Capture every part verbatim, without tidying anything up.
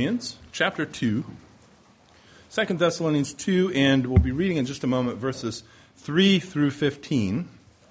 Thessalonians chapter two. Second Thessalonians two, and we'll be reading in just a moment verses three through fifteen.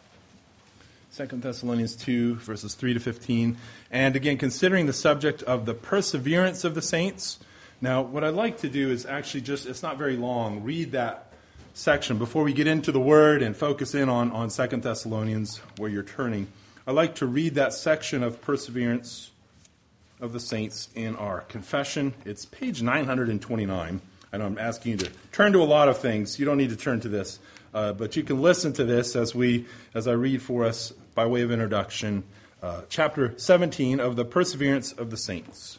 Second Thessalonians two, verses three to fifteen. And again, considering the subject of the perseverance of the saints. Now, what I'd like to do is actually just, it's not very long, read that section before we get into the Word and focus in on, on Second Thessalonians, where you're turning. I'd like to read that section of perseverance of the saints in our confession. It's page nine hundred twenty-nine. I know I'm asking you to turn to a lot of things. You don't need to turn to this, uh, but you can listen to this as we, as I read for us by way of introduction, uh, chapter seventeen of the perseverance of the saints.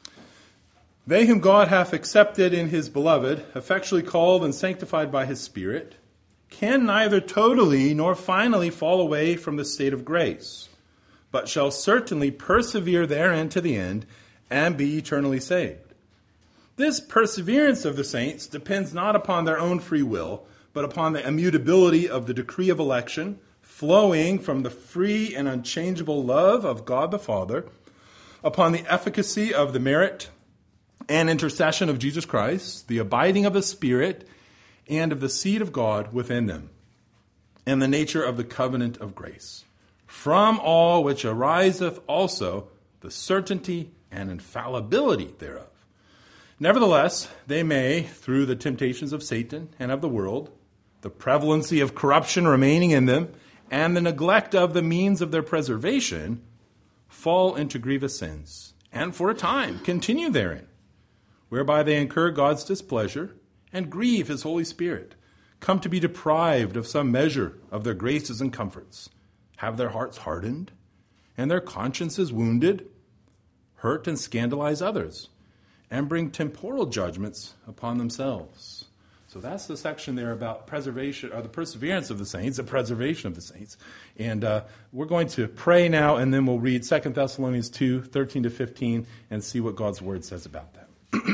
They whom God hath accepted in his beloved, effectually called and sanctified by his Spirit, can neither totally nor finally fall away from the state of grace, but shall certainly persevere therein to the end, and be eternally saved. This perseverance of the saints depends not upon their own free will, but upon the immutability of the decree of election, flowing from the free and unchangeable love of God the Father, upon the efficacy of the merit and intercession of Jesus Christ, the abiding of the Spirit, and of the seed of God within them, and the nature of the covenant of grace. From all which ariseth also the certainty and infallibility thereof. Nevertheless, they may, through the temptations of Satan and of the world, the prevalency of corruption remaining in them, and the neglect of the means of their preservation, fall into grievous sins, and for a time continue therein, whereby they incur God's displeasure and grieve his Holy Spirit, come to be deprived of some measure of their graces and comforts, have their hearts hardened, and their consciences wounded, hurt and scandalize others, and bring temporal judgments upon themselves. So that's the section there about preservation, or the perseverance of the saints, the preservation of the saints. And uh, we're going to pray now, and then we'll read Second Thessalonians two, thirteen to fifteen, and see what God's Word says about that.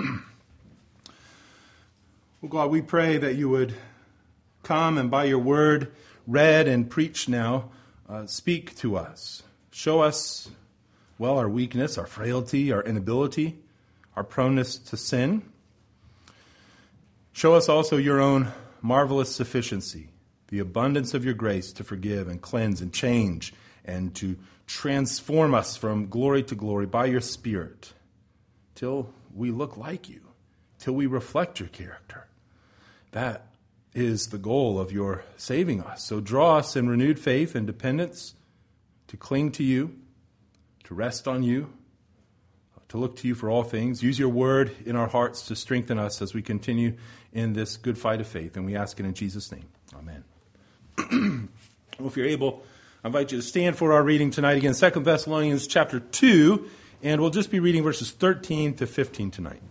Well, God, we pray that you would come and by your Word, read and preached now, uh, speak to us. Show us, well, our weakness, our frailty, our inability, our proneness to sin. Show us also your own marvelous sufficiency, the abundance of your grace to forgive and cleanse and change and to transform us from glory to glory by your Spirit till we look like you, till we reflect your character. That is the goal of your saving us. So draw us in renewed faith and dependence to cling to you, to rest on you, to look to you for all things. Use your word in our hearts to strengthen us as we continue in this good fight of faith. And we ask it in Jesus' name. Amen. Well, if you're able, I invite you to stand for our reading tonight. Again, Second Thessalonians chapter two, and we'll just be reading verses thirteen to fifteen tonight.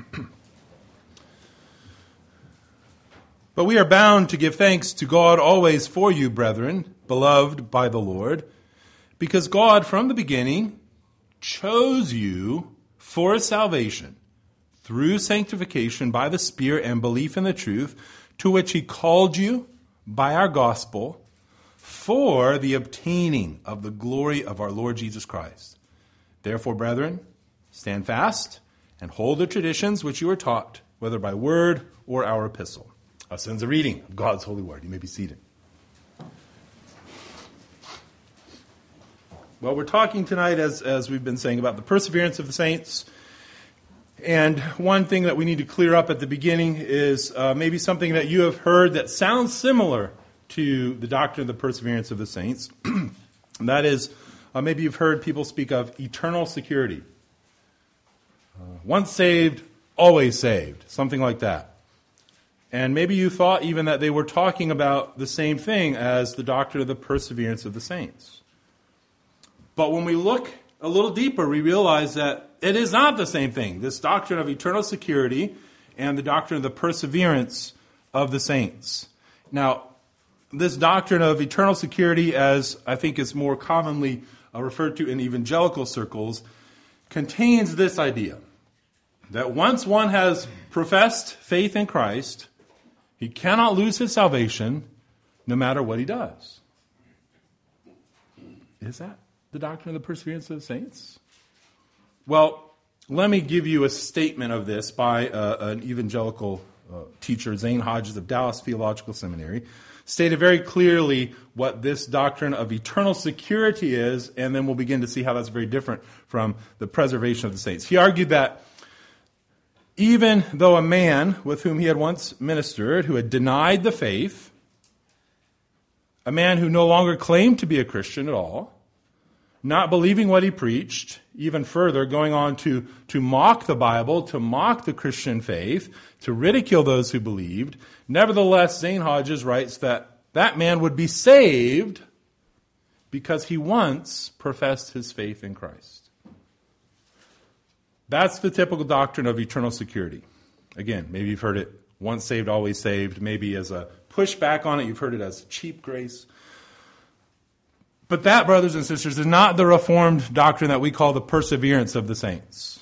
But we are bound to give thanks to God always for you, brethren, beloved by the Lord, because God from the beginning chose you for salvation through sanctification by the Spirit and belief in the truth, to which he called you by our gospel for the obtaining of the glory of our Lord Jesus Christ. Therefore, brethren, stand fast and hold the traditions which you are taught, whether by word or our epistle. Us ends a reading of God's holy word. You may be seated. Well, we're talking tonight, as, as we've been saying, about the perseverance of the saints. And one thing that we need to clear up at the beginning is uh, maybe something that you have heard that sounds similar to the doctrine of the perseverance of the saints. And that is, uh, maybe you've heard people speak of eternal security. Uh, once saved, always saved. Something like that. And maybe you thought even that they were talking about the same thing as the doctrine of the perseverance of the saints. But when we look a little deeper, we realize that it is not the same thing. This doctrine of eternal security and the doctrine of the perseverance of the saints. Now, this doctrine of eternal security, as I think is more commonly uh, referred to in evangelical circles, contains this idea that once one has professed faith in Christ, he cannot lose his salvation no matter what he does. Is that the doctrine of the perseverance of the saints? Well, let me give you a statement of this by uh, an evangelical uh, teacher, Zane Hodges of Dallas Theological Seminary, stated very clearly what this doctrine of eternal security is, and then we'll begin to see how that's very different from the preservation of the saints. He argued that even though a man with whom he had once ministered, who had denied the faith, a man who no longer claimed to be a Christian at all, not believing what he preached, even further going on to, to mock the Bible, to mock the Christian faith, to ridicule those who believed, nevertheless, Zane Hodges writes that that man would be saved because he once professed his faith in Christ. That's the typical doctrine of eternal security. Again, maybe you've heard it once saved, always saved. Maybe as a pushback on it, you've heard it as cheap grace. But that, brothers and sisters, is not the Reformed doctrine that we call the perseverance of the saints.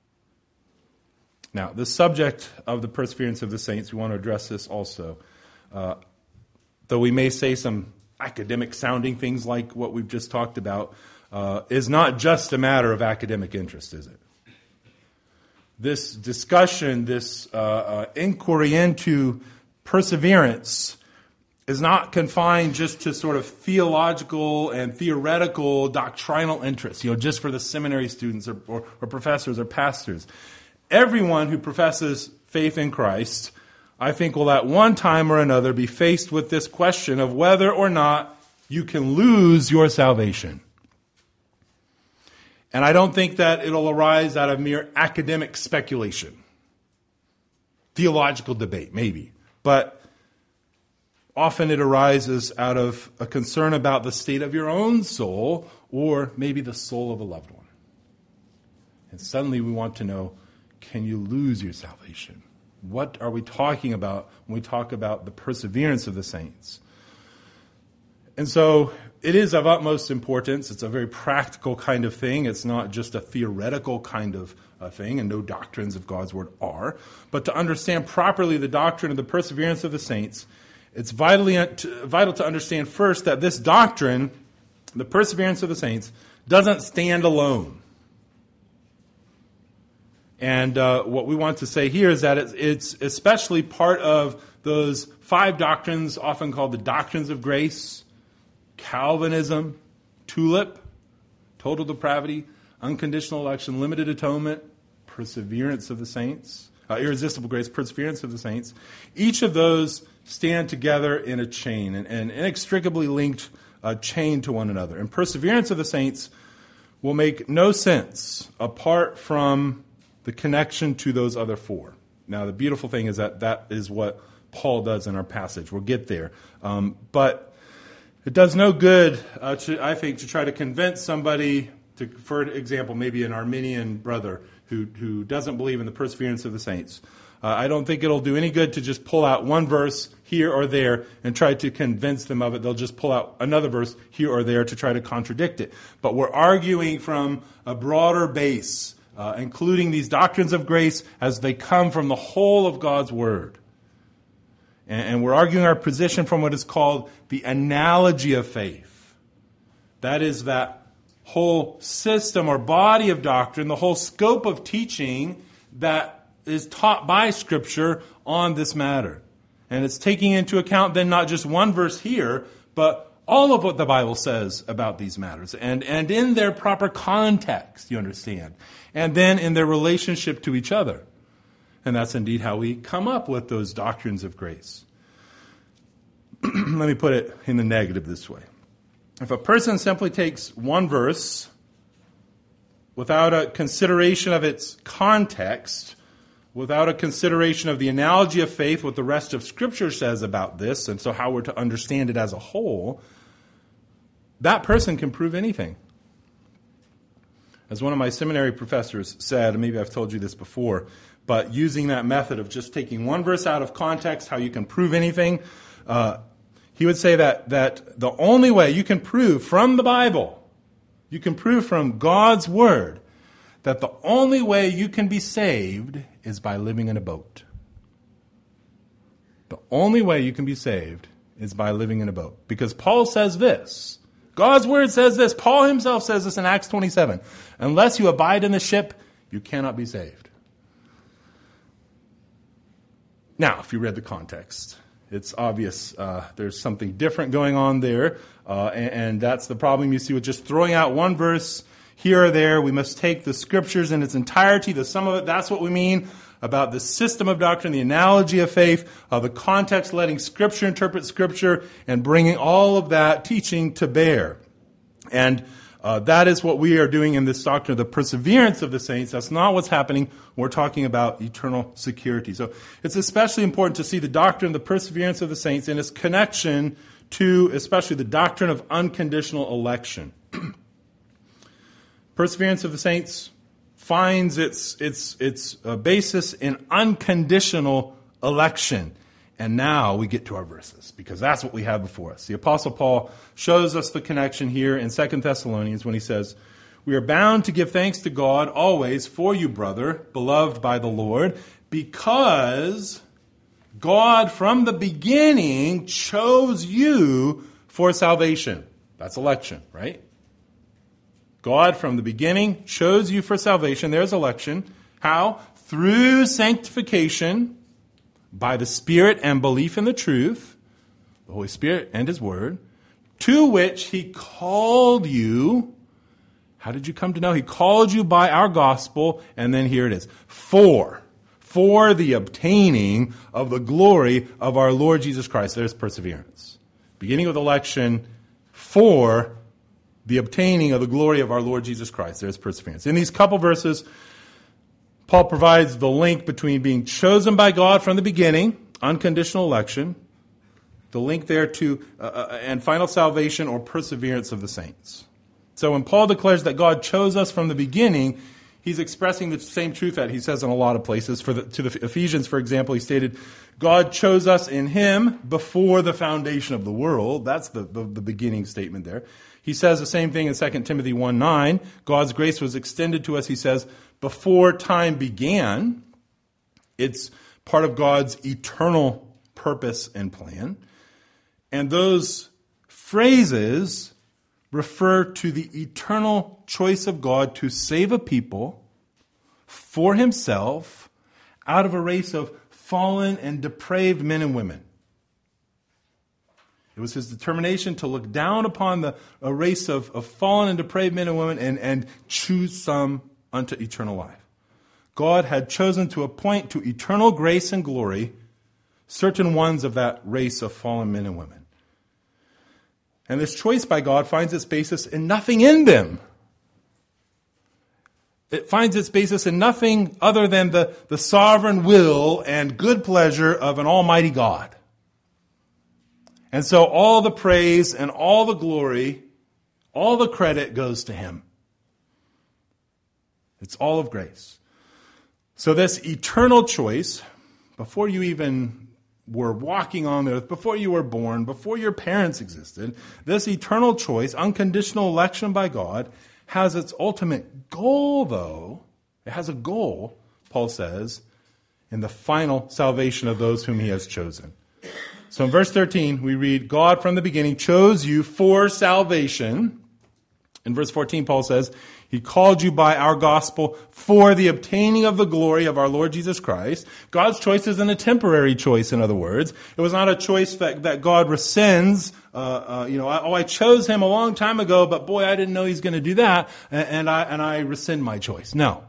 Now, the subject of the perseverance of the saints, we want to address this also. Uh, though we may say some academic-sounding things like what we've just talked about, uh, is not just a matter of academic interest, is it? This discussion, this uh, uh, inquiry into perseverance is not confined just to sort of theological and theoretical doctrinal interests, you know, just for the seminary students or, or, or professors or pastors. Everyone who professes faith in Christ, I think, will at one time or another be faced with this question of whether or not you can lose your salvation. And I don't think that it'll arise out of mere academic speculation. Theological debate, maybe. But often it arises out of a concern about the state of your own soul or maybe the soul of a loved one. And suddenly we want to know, can you lose your salvation? What are we talking about when we talk about the perseverance of the saints? And so it is of utmost importance. It's a very practical kind of thing. It's not just a theoretical kind of uh, thing, and no doctrines of God's Word are. But to understand properly the doctrine of the perseverance of the saints, it's vitally vital to understand first that this doctrine, the perseverance of the saints, doesn't stand alone. And uh, what we want to say here is that it's, it's especially part of those five doctrines, often called the doctrines of grace: Calvinism, tulip, total depravity, unconditional election, limited atonement, perseverance of the saints, uh, irresistible grace, perseverance of the saints. Each of those stand together in a chain, an, an inextricably linked uh, chain to one another. And perseverance of the saints will make no sense apart from the connection to those other four. Now, the beautiful thing is that that is what Paul does in our passage. We'll get there. Um, but it does no good, uh, to, I think, to try to convince somebody, to, for example, maybe an Arminian brother who, who doesn't believe in the perseverance of the saints. Uh, I don't think it'll do any good to just pull out one verse here or there and try to convince them of it. They'll just pull out another verse here or there to try to contradict it. But we're arguing from a broader base, uh, including these doctrines of grace as they come from the whole of God's Word. And, and we're arguing our position from what is called the analogy of faith. That is that whole system or body of doctrine, the whole scope of teaching that is taught by Scripture on this matter. And it's taking into account then not just one verse here, but all of what the Bible says about these matters. And, and in their proper context, you understand. And then in their relationship to each other. And that's indeed how we come up with those doctrines of grace. Let me put it in the negative this way. If a person simply takes one verse without a consideration of its context, without a consideration of the analogy of faith, what the rest of Scripture says about this, and so how we're to understand it as a whole, that person can prove anything. As one of my seminary professors said, and maybe I've told you this before, but using that method of just taking one verse out of context, how you can prove anything, uh, he would say that, that the only way you can prove from the Bible, you can prove from God's Word, that the only way you can be saved is by living in a boat. The only way you can be saved is by living in a boat. Because Paul says this. God's Word says this. Paul himself says this in Acts twenty-seven. Unless you abide in the ship, you cannot be saved. Now, if you read the context, it's obvious uh, there's something different going on there, uh, and, and that's the problem you see with just throwing out one verse here or there. We must take the Scriptures in its entirety, the sum of it. That's what we mean about the system of doctrine, the analogy of faith, uh, the context, letting Scripture interpret Scripture, and bringing all of that teaching to bear. And uh, that is what we are doing in this doctrine of the perseverance of the saints. That's not what's happening. We're talking about eternal security. So it's especially important to see the doctrine of the perseverance of the saints in its connection to especially the doctrine of unconditional election. Perseverance of the saints finds its its its uh, basis in unconditional election. And now we get to our verses, because that's what we have before us. The Apostle Paul shows us the connection here in Second Thessalonians when he says, "We are bound to give thanks to God always for you, brother, beloved by the Lord, because God from the beginning chose you for salvation." That's election, right? God from the beginning chose you for salvation. There's election. How? Through sanctification, by the Spirit and belief in the truth, the Holy Spirit and His Word, to which He called you. How did you come to know? He called you by our gospel, and then here it is. For, for the obtaining of the glory of our Lord Jesus Christ. There's perseverance. Beginning with election, for the obtaining of the glory of our Lord Jesus Christ. There's perseverance. In these couple verses, Paul provides the link between being chosen by God from the beginning, unconditional election, the link there to, uh, and final salvation or perseverance of the saints. So when Paul declares that God chose us from the beginning, he's expressing the same truth that he says in a lot of places. For the, to the Ephesians, for example, he stated, God chose us in Him before the foundation of the world. That's the, the, the beginning statement there. He says the same thing in Second Timothy one nine. God's grace was extended to us, he says, before time began. It's part of God's eternal purpose and plan. And those phrases refer to the eternal choice of God to save a people for Himself out of a race of fallen and depraved men and women. It was His determination to look down upon the, a race of, of fallen and depraved men and women and, and choose some unto eternal life. God had chosen to appoint to eternal grace and glory certain ones of that race of fallen men and women. And this choice by God finds its basis in nothing in them. It finds its basis in nothing other than the, the sovereign will and good pleasure of an almighty God. And so all the praise and all the glory, all the credit goes to Him. It's all of grace. So this eternal choice, before you even were walking on the earth, before you were born, before your parents existed, this eternal choice, unconditional election by God, has its ultimate goal, though. It has a goal, Paul says, in the final salvation of those whom He has chosen. So in verse thirteen, we read, God from the beginning chose you for salvation. In verse fourteen, Paul says, He called you by our gospel for the obtaining of the glory of our Lord Jesus Christ. God's choice isn't a temporary choice, in other words. It was not a choice that, that God rescinds. Uh, uh, you know, I, oh, I chose Him a long time ago, but boy, I didn't know He's going to do that, and, and I and I rescind my choice. No.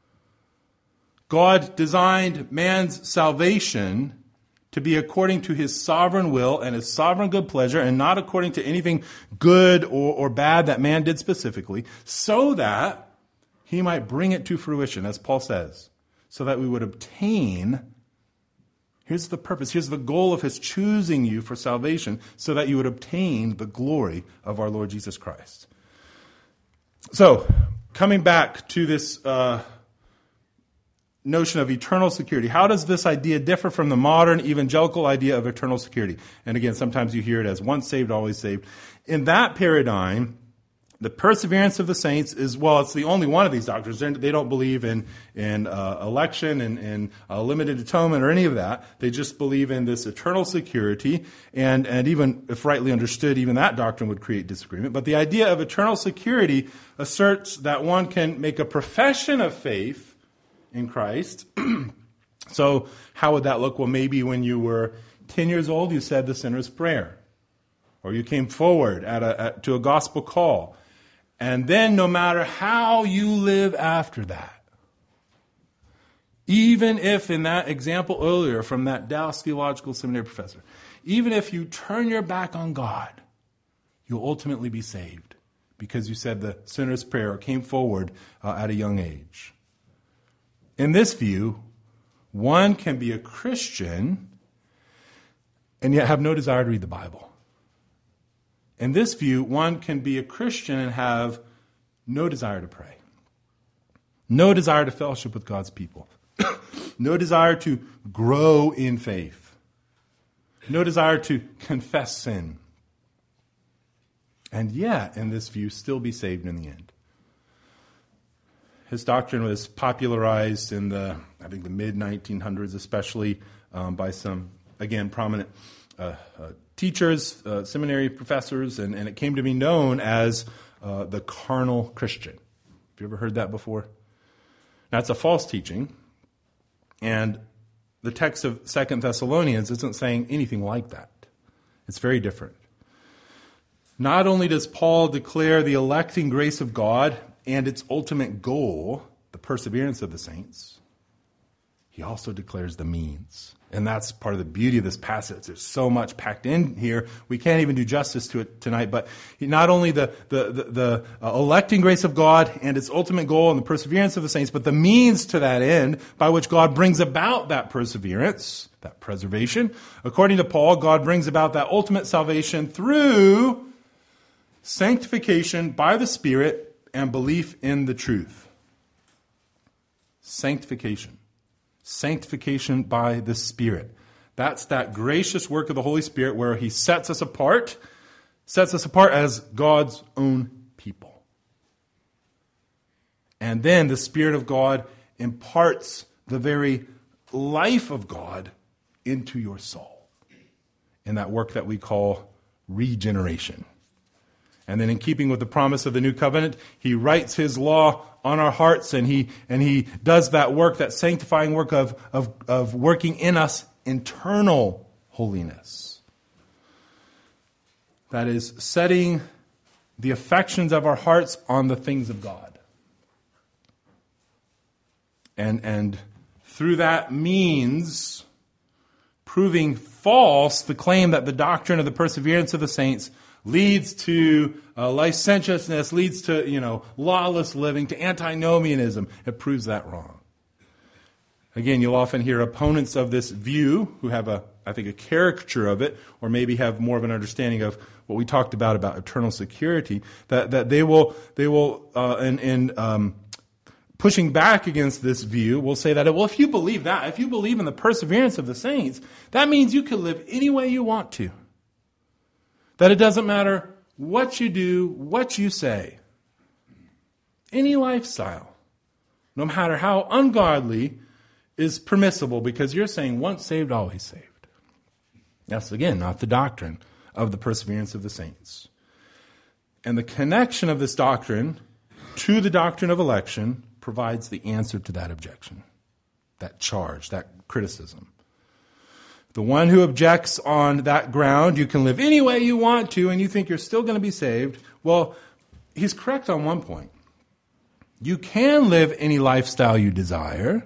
God designed man's salvation to be according to His sovereign will and His sovereign good pleasure, and not according to anything good or, or bad that man did specifically, so that He might bring it to fruition, as Paul says, so that we would obtain. Here's the purpose, here's the goal of His choosing you for salvation, so that you would obtain the glory of our Lord Jesus Christ. So, coming back to this uh, notion of eternal security. How does this idea differ from the modern evangelical idea of eternal security? And again, sometimes you hear it as once saved, always saved. In that paradigm, the perseverance of the saints is, well, it's the only one of these doctrines. They're, they don't believe in, in uh, election and, and uh, limited atonement or any of that. They just believe in this eternal security. And, and even if rightly understood, even that doctrine would create disagreement. But the idea of eternal security asserts that one can make a profession of faith in Christ. So how would that look? Well, maybe when you were ten years old, you said the sinner's prayer. Or you came forward at a, at, to a gospel call. And then no matter how you live after that, even if in that example earlier from that Dallas Theological Seminary professor, even if you turn your back on God, you'll ultimately be saved because you said the sinner's prayer or came forward uh, at a young age. In this view, one can be a Christian and yet have no desire to read the Bible. In this view, one can be a Christian and have no desire to pray, no desire to fellowship with God's people, no desire to grow in faith, no desire to confess sin, and yet, in this view, still be saved in the end. His doctrine was popularized in the, I think, the mid nineteen hundreds, especially um, by some, again, prominent uh, uh, teachers, uh, seminary professors, and, and it came to be known as uh, the carnal Christian. Have you ever heard that before? Now, it's a false teaching, and the text of Second Thessalonians isn't saying anything like that. It's very different. Not only does Paul declare the electing grace of God and its ultimate goal, the perseverance of the saints, he also declares the means. And that's part of the beauty of this passage. There's so much packed in here. We can't even do justice to it tonight. But not only the, the, the, the uh, electing grace of God and its ultimate goal and the perseverance of the saints, but the means to that end by which God brings about that perseverance, that preservation. According to Paul, God brings about that ultimate salvation through sanctification by the Spirit and belief in the truth. Sanctification. Sanctification by the Spirit. That's that gracious work of the Holy Spirit where He sets us apart, sets us apart as God's own people. And then the Spirit of God imparts the very life of God into your soul in that work that we call regeneration. And then in keeping with the promise of the new covenant, He writes His law on our hearts, and he and he does that work, that sanctifying work of, of, of working in us internal holiness. That is, setting the affections of our hearts on the things of God. And, and through that means proving false the claim that the doctrine of the perseverance of the saints leads to uh, licentiousness, leads to, you know, lawless living, to antinomianism. It proves that wrong. Again, you'll often hear opponents of this view who have a, I think, a caricature of it, or maybe have more of an understanding of what we talked about about eternal security. That that they will they will uh, in in um, pushing back against this view will say that, well, if you believe that, if you believe in the perseverance of the saints, that means you can live any way you want to. That it doesn't matter what you do, what you say. Any lifestyle, no matter how ungodly, is permissible because you're saying once saved, always saved. That's, again, not the doctrine of the perseverance of the saints. And the connection of this doctrine to the doctrine of election provides the answer to that objection, that charge, that criticism. The one who objects on that ground, you can live any way you want to and you think you're still going to be saved, well, he's correct on one point. You can live any lifestyle you desire,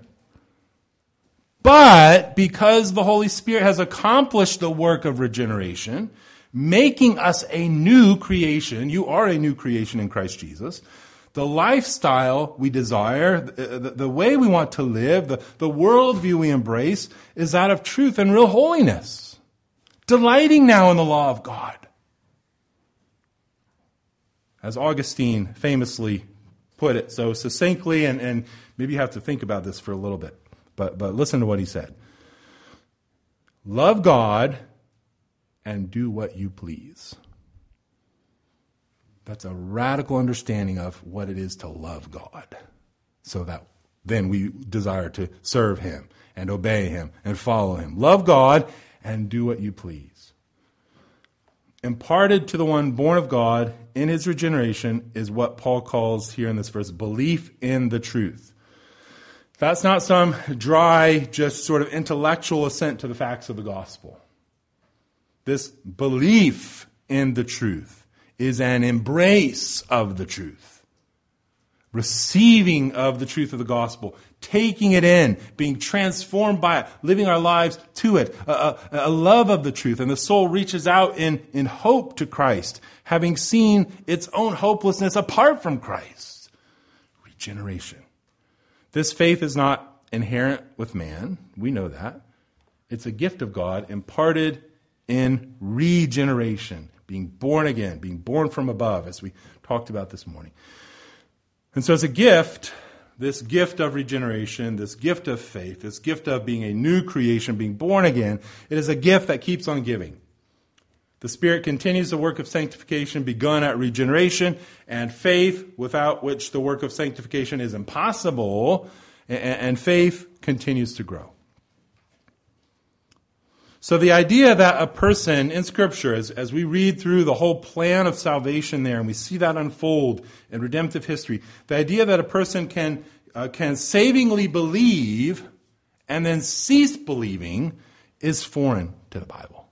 but because the Holy Spirit has accomplished the work of regeneration, making us a new creation, you are a new creation in Christ Jesus, the lifestyle we desire, the, the, the way we want to live, the, the worldview we embrace is that of truth and real holiness. Delighting now in the law of God. As Augustine famously put it so succinctly, and, and maybe you have to think about this for a little bit, but, but listen to what he said. Love God and do what you please. That's a radical understanding of what it is to love God, so that then we desire to serve Him and obey Him and follow Him. Love God and do what you please. Imparted to the one born of God in His regeneration is what Paul calls here in this verse, belief in the truth. That's not some dry, just sort of intellectual assent to the facts of the gospel. This belief in the truth is an embrace of the truth, receiving of the truth of the gospel, taking it in, being transformed by it, living our lives to it, a, a, a love of the truth. And the soul reaches out in, in hope to Christ, having seen its own hopelessness apart from Christ. Regeneration. This faith is not inherent with man. We know that. It's a gift of God imparted in regeneration, being born again, being born from above, as we talked about this morning. And so it's a gift, this gift of regeneration, this gift of faith, this gift of being a new creation, being born again. It is a gift that keeps on giving. The Spirit continues the work of sanctification begun at regeneration, and faith, without which the work of sanctification is impossible, and faith continues to grow. So the idea that a person in Scripture, as, as we read through the whole plan of salvation there, and we see that unfold in redemptive history, the idea that a person can, uh, can savingly believe and then cease believing is foreign to the Bible.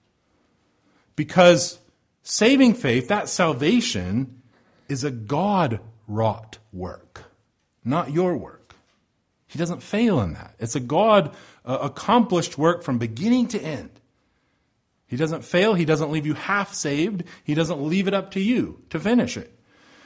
Because saving faith, that salvation, is a God-wrought work, not your work. He doesn't fail in that. It's a God uh, accomplished work from beginning to end. He doesn't fail. He doesn't leave you half saved. He doesn't leave it up to you to finish it.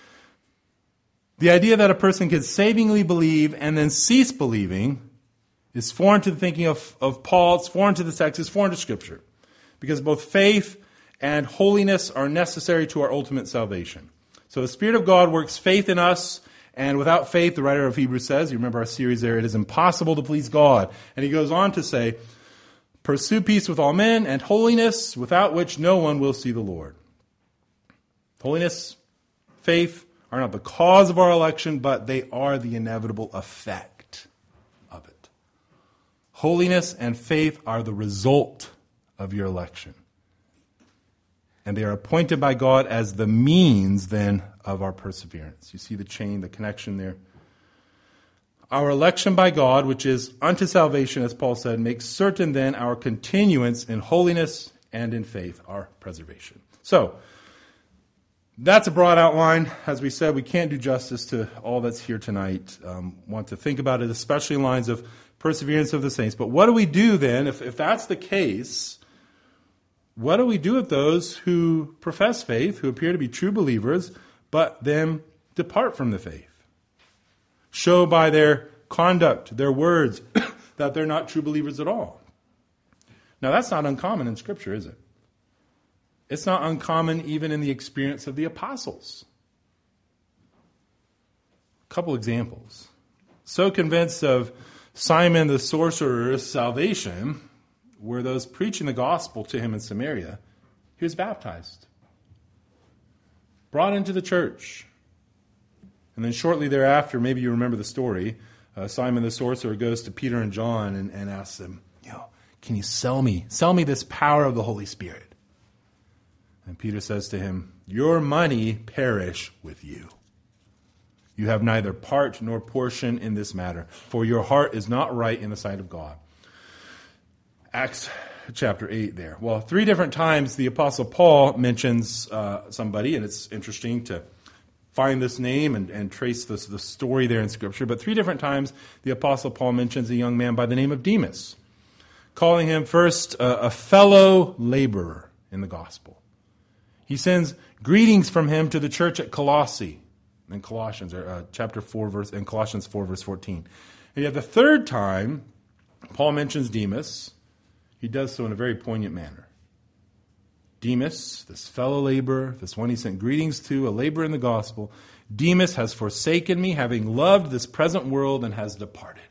The idea that a person can savingly believe and then cease believing is foreign to the thinking of, of Paul. It's foreign to the text. It's foreign to Scripture. Because both faith and holiness are necessary to our ultimate salvation. So the Spirit of God works faith in us, and without faith, the writer of Hebrews says, you remember our series there, it is impossible to please God. And he goes on to say, pursue peace with all men and holiness, without which no one will see the Lord. Holiness, faith are not the cause of our election, but they are the inevitable effect of it. Holiness and faith are the result of your election. And they are appointed by God as the means, then, of our perseverance. You see the chain, the connection there. Our election by God, which is unto salvation, as Paul said, makes certain, then, our continuance in holiness and in faith, our preservation. So, that's a broad outline. As we said, we can't do justice to all that's here tonight. Um, want to think about it, especially in lines of perseverance of the saints. But what do we do, then, if, if that's the case? What do we do with those who profess faith, who appear to be true believers, but then depart from the faith? Show by their conduct, their words, that they're not true believers at all. Now, that's not uncommon in Scripture, is it? It's not uncommon even in the experience of the apostles. A couple examples. So convinced of Simon the sorcerer's salvation were those preaching the gospel to him in Samaria, he was baptized, brought into the church. And then shortly thereafter, maybe you remember the story, uh, Simon the sorcerer goes to Peter and John and, and asks them, you know, can you sell me, sell me this power of the Holy Spirit? And Peter says to him, your money perish with you. You have neither part nor portion in this matter, for your heart is not right in the sight of God. Acts chapter eight there. Well, three different times the Apostle Paul mentions uh, somebody, and it's interesting to find this name and, and trace this, the story there in Scripture. But three different times the Apostle Paul mentions a young man by the name of Demas, calling him first a, a fellow laborer in the gospel. He sends greetings from him to the church at Colossae, in Colossians, or uh, chapter four, verse, in Colossians four, verse fourteen. And yet the third time Paul mentions Demas, he does so in a very poignant manner. Demas, this fellow laborer, this one he sent greetings to, a laborer in the gospel, Demas has forsaken me, having loved this present world, and has departed.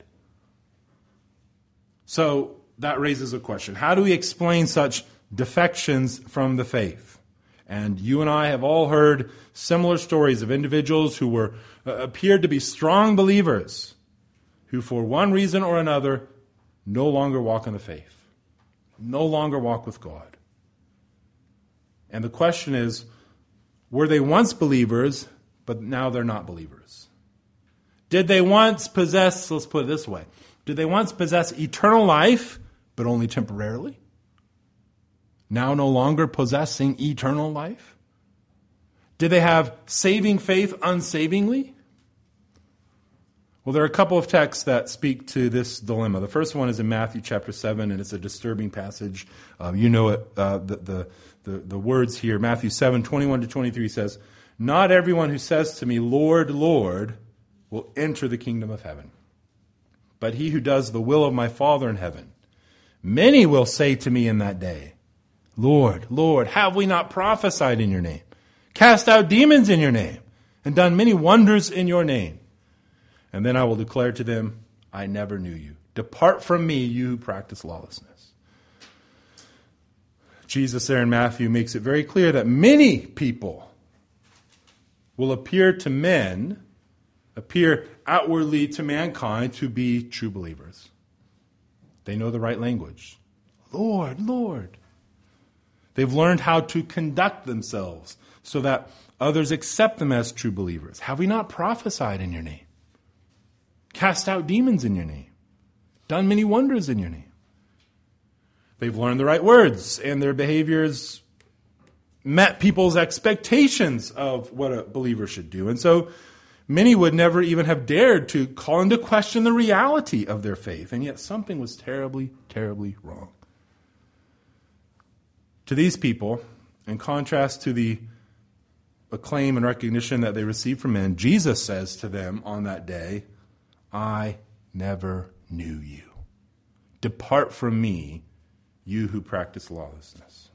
So that raises a question. How do we explain such defections from the faith? And you and I have all heard similar stories of individuals who were uh, appeared to be strong believers, who for one reason or another no longer walk in the faith. No longer walk with God. And the question is, were they once believers, but now they're not believers? Did they once possess, let's put it this way, did they once possess eternal life, but only temporarily? Now no longer possessing eternal life? Did they have saving faith unsavingly? Well, there are a couple of texts that speak to this dilemma. The first one is in Matthew chapter seven, and it's a disturbing passage. Um, you know it, uh, the, the, the, the words here. Matthew seven, twenty-one to twenty-three says, "Not everyone who says to me, 'Lord, Lord,' will enter the kingdom of heaven, but he who does the will of my Father in heaven. Many will say to me in that day, 'Lord, Lord, have we not prophesied in your name, cast out demons in your name, and done many wonders in your name?' And then I will declare to them, 'I never knew you. Depart from me, you who practice lawlessness.'" Jesus there in Matthew makes it very clear that many people will appear to men, appear outwardly to mankind to be true believers. They know the right language. "Lord, Lord." They've learned how to conduct themselves so that others accept them as true believers. "Have we not prophesied in your name? Cast out demons in your name? Done many wonders in your name?" They've learned the right words, and their behaviors met people's expectations of what a believer should do. And so many would never even have dared to call into question the reality of their faith, and yet something was terribly, terribly wrong. To these people, in contrast to the acclaim and recognition that they received from men, Jesus says to them on that day, "I never knew you. Depart from me, you who practice lawlessness."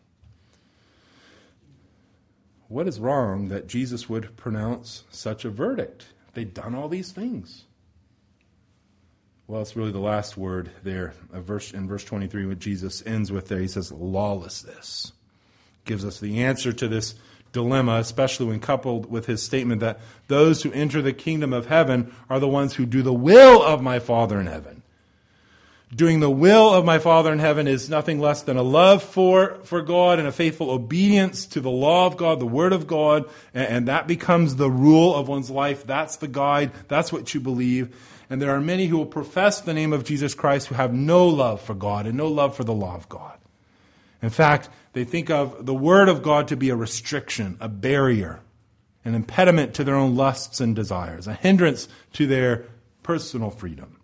What is wrong that Jesus would pronounce such a verdict? They'd done all these things. Well, it's really the last word there a verse, in verse twenty-three, what Jesus ends with there. He says, lawlessness. Gives us the answer to this dilemma, especially when coupled with his statement that those who enter the kingdom of heaven are the ones who do the will of my Father in heaven. Doing the will of my Father in heaven is nothing less than a love for, for God and a faithful obedience to the law of God, the Word of God, and, and that becomes the rule of one's life. That's the guide. That's what you believe. And there are many who will profess the name of Jesus Christ who have no love for God and no love for the law of God. In fact, they think of the Word of God to be a restriction, a barrier, an impediment to their own lusts and desires, a hindrance to their personal freedom.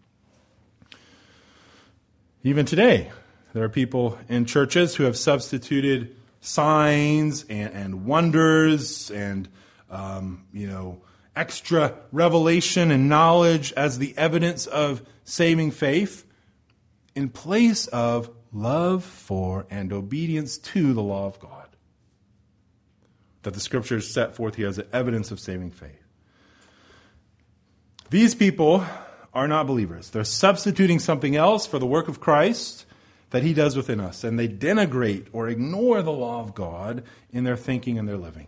Even today, there are people in churches who have substituted signs and, and wonders and, um, you know, extra revelation and knowledge as the evidence of saving faith in place of love for and obedience to the law of God that the Scriptures set forth here as the evidence of saving faith. These people are not believers. They're substituting something else for the work of Christ that he does within us, and they denigrate or ignore the law of God in their thinking and their living.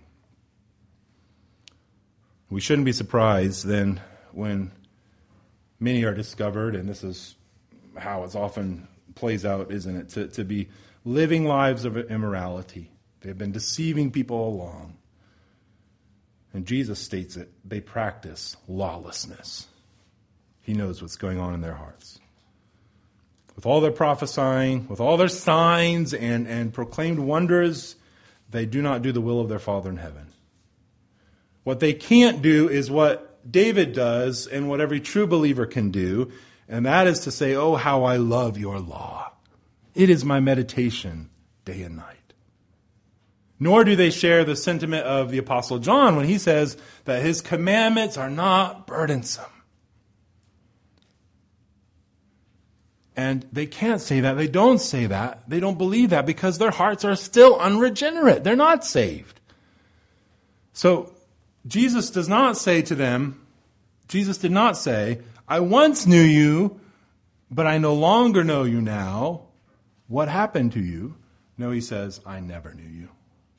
We shouldn't be surprised then when many are discovered, and this is how it often plays out, isn't it, to, to be living lives of immorality. They've been deceiving people along. And Jesus states it, they practice lawlessness. He knows what's going on in their hearts. With all their prophesying, with all their signs and, and proclaimed wonders, they do not do the will of their Father in heaven. What they can't do is what David does and what every true believer can do, and that is to say, "Oh, how I love your law. It is my meditation day and night." Nor do they share the sentiment of the Apostle John when he says that his commandments are not burdensome. And they can't say that. They don't say that. They don't believe that because their hearts are still unregenerate. They're not saved. So Jesus does not say to them, Jesus did not say, "I once knew you, but I no longer know you now. What happened to you?" No, he says, "I never knew you."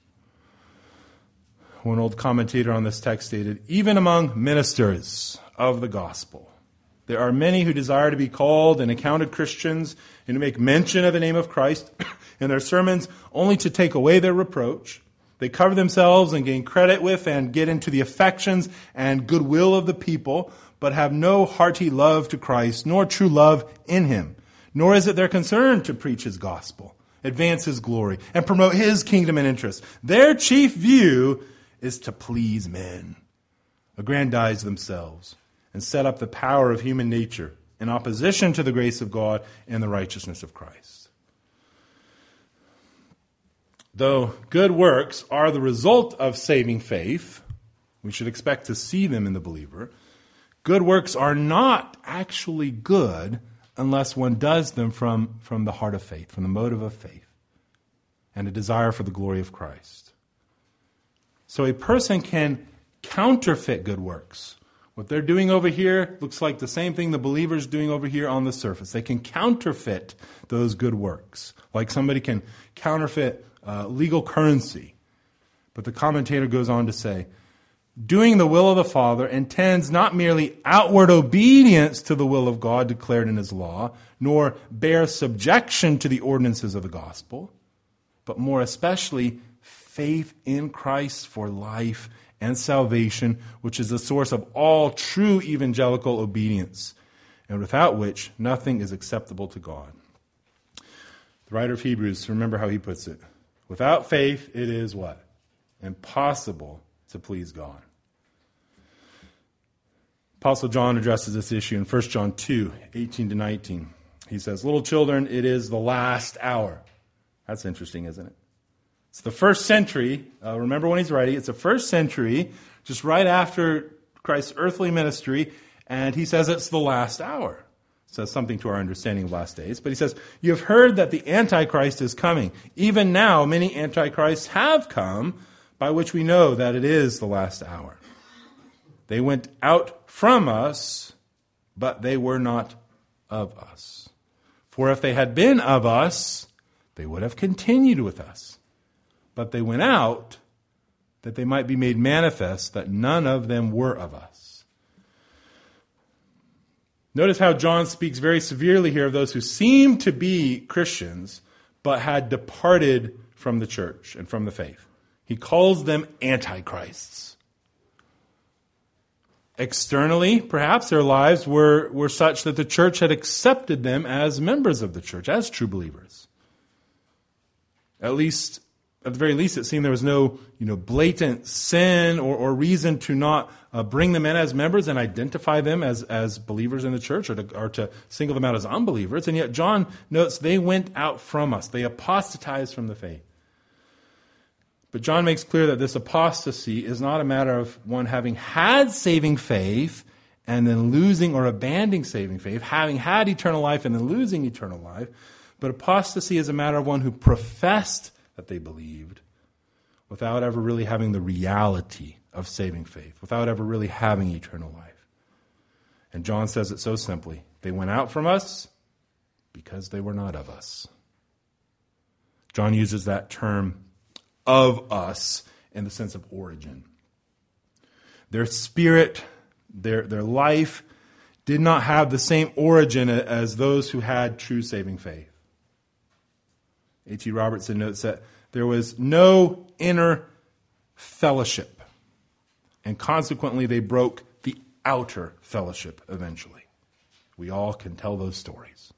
One old commentator on this text stated, "Even among ministers of the gospel, there are many who desire to be called and accounted Christians and to make mention of the name of Christ in their sermons only to take away their reproach. They cover themselves and gain credit with and get into the affections and goodwill of the people, but have no hearty love to Christ, nor true love in him. Nor is it their concern to preach his gospel, advance his glory, and promote his kingdom and interests. Their chief view is to please men, aggrandize themselves, and set up the power of human nature in opposition to the grace of God and the righteousness of Christ. Though good works are the result of saving faith, we should expect to see them in the believer. Good works are not actually good unless one does them from, from the heart of faith, from the motive of faith, and a desire for the glory of Christ. So a person can counterfeit good works. What they're doing over here looks like the same thing the believer's doing over here on the surface. They can counterfeit those good works, like somebody can counterfeit uh, legal currency. But the commentator goes on to say, doing the will of the Father intends not merely outward obedience to the will of God declared in his law, nor bare subjection to the ordinances of the gospel, but more especially faith in Christ for life and salvation, which is the source of all true evangelical obedience, and without which nothing is acceptable to God. The writer of Hebrews, remember how he puts it. Without faith, it is what? Impossible to please God. Apostle John addresses this issue in First John two, eighteen to nineteen. He says, little children, it is the last hour. That's interesting, isn't it? It's the first century. Uh, remember when he's writing, it's the first century, just right after Christ's earthly ministry, and he says it's the last hour. Says something to our understanding of last days. But he says, you have heard that the Antichrist is coming. Even now, many Antichrists have come, by which we know that it is the last hour. They went out from us, but they were not of us. For if they had been of us, they would have continued with us. But they went out, that they might be made manifest that none of them were of us. Notice how John speaks very severely here of those who seem to be Christians, but had departed from the church and from the faith. He calls them antichrists. Externally, perhaps their lives were, were such that the church had accepted them as members of the church, as true believers. At least, at the very least, it seemed there was no, you know, blatant sin or, or reason to not uh, bring them in as members and identify them as, as believers in the church, or to, or to single them out as unbelievers. And yet John notes they went out from us. They apostatized from the faith. But John makes clear that this apostasy is not a matter of one having had saving faith and then losing or abandoning saving faith, having had eternal life and then losing eternal life. But apostasy is a matter of one who professed that they believed without ever really having the reality of saving faith, without ever really having eternal life. And John says it so simply. They went out from us because they were not of us. John uses that term of us in the sense of origin. Their spirit, their, their life did not have the same origin as those who had true saving faith. A T Robertson notes that there was no inner fellowship, and consequently they broke the outer fellowship eventually. We all can tell those stories.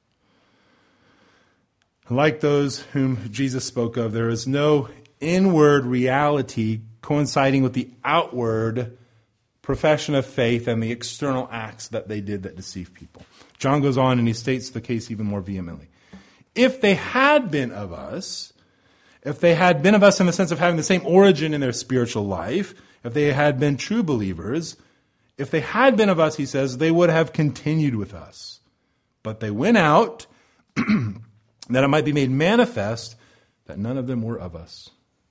Like those whom Jesus spoke of, there is no inward reality coinciding with the outward profession of faith and the external acts that they did that deceive people. John goes on and he states the case even more vehemently. If they had been of us, if they had been of us in the sense of having the same origin in their spiritual life, if they had been true believers, if they had been of us, he says, they would have continued with us. But they went out that it might be made manifest that none of them were of us.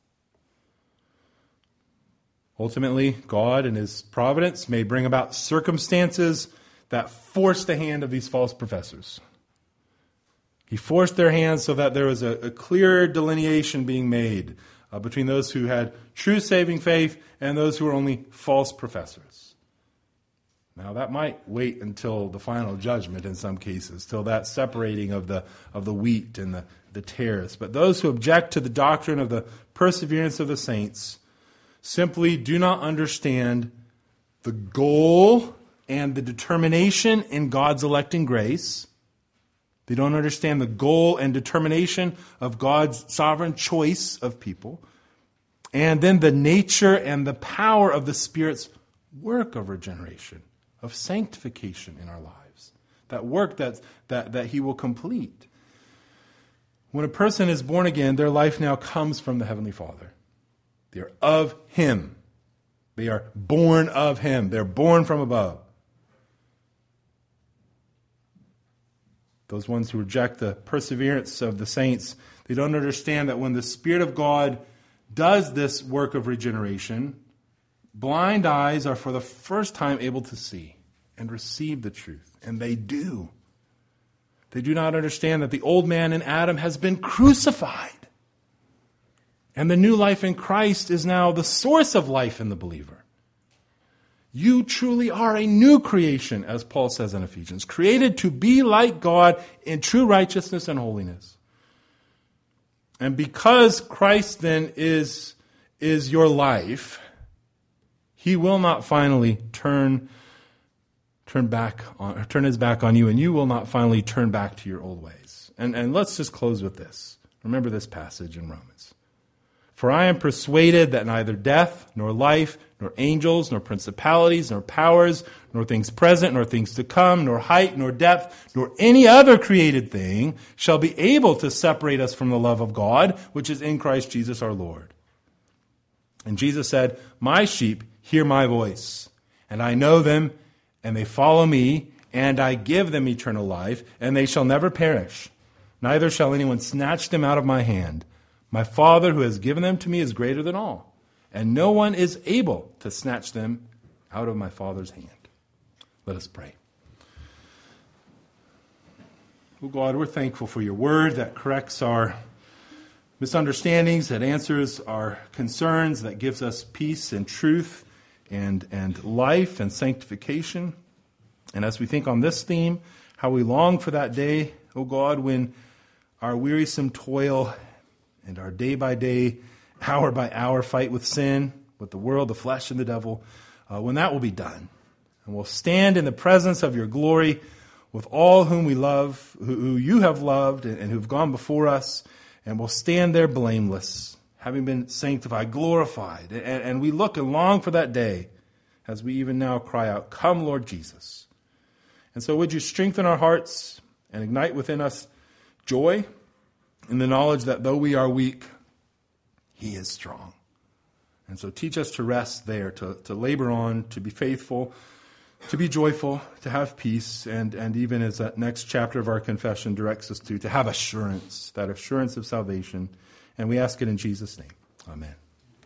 Ultimately, God in his providence may bring about circumstances that force the hand of these false professors. He forced their hands so that there was a, a clear delineation being made uh, between those who had true saving faith and those who were only false professors. Now that might wait until the final judgment in some cases, till that separating of the of the wheat and the, the tares. But those who object to the doctrine of the perseverance of the saints simply do not understand the goal and the determination in God's electing grace. They don't understand the goal and determination of God's sovereign choice of people. And then the nature and the power of the Spirit's work of regeneration, of sanctification in our lives. That work that, that, that He will complete. When a person is born again, their life now comes from the Heavenly Father. They are of Him. They are born of Him. They're born from above. Those ones who reject the perseverance of the saints, they don't understand that when the Spirit of God does this work of regeneration, blind eyes are for the first time able to see and receive the truth. And they do. They do not understand that the old man in Adam has been crucified. And the new life in Christ is now the source of life in the believer. You truly are a new creation, as Paul says in Ephesians, created to be like God in true righteousness and holiness. And because Christ then is, is your life, He will not finally turn, turn back on, turn His back on you, and you will not finally turn back to your old ways. And, and let's just close with this. Remember this passage in Romans. For I am persuaded that neither death, nor life, nor angels, nor principalities, nor powers, nor things present, nor things to come, nor height, nor depth, nor any other created thing shall be able to separate us from the love of God, which is in Christ Jesus our Lord. And Jesus said, my sheep hear my voice, and I know them, and they follow me, and I give them eternal life, and they shall never perish. Neither shall anyone snatch them out of my hand. My Father who has given them to me is greater than all, and no one is able to snatch them out of my Father's hand. Let us pray. Oh God, we're thankful for your word that corrects our misunderstandings, that answers our concerns, that gives us peace and truth and, and life and sanctification. And as we think on this theme, how we long for that day, oh God, when our wearisome toil and our day-by-day, hour-by-hour fight with sin, with the world, the flesh, and the devil, uh, when that will be done. And we'll stand in the presence of your glory with all whom we love, who, who you have loved and, and who've gone before us, and we'll stand there blameless, having been sanctified, glorified. And, and we look and long for that day as we even now cry out, come, Lord Jesus. And so would you strengthen our hearts and ignite within us joy in the knowledge that though we are weak, He is strong. And so teach us to rest there, to, to labor on, to be faithful, to be joyful, to have peace, and, and even as that next chapter of our confession directs us to, to have assurance, that assurance of salvation. And we ask it in Jesus' name. Amen.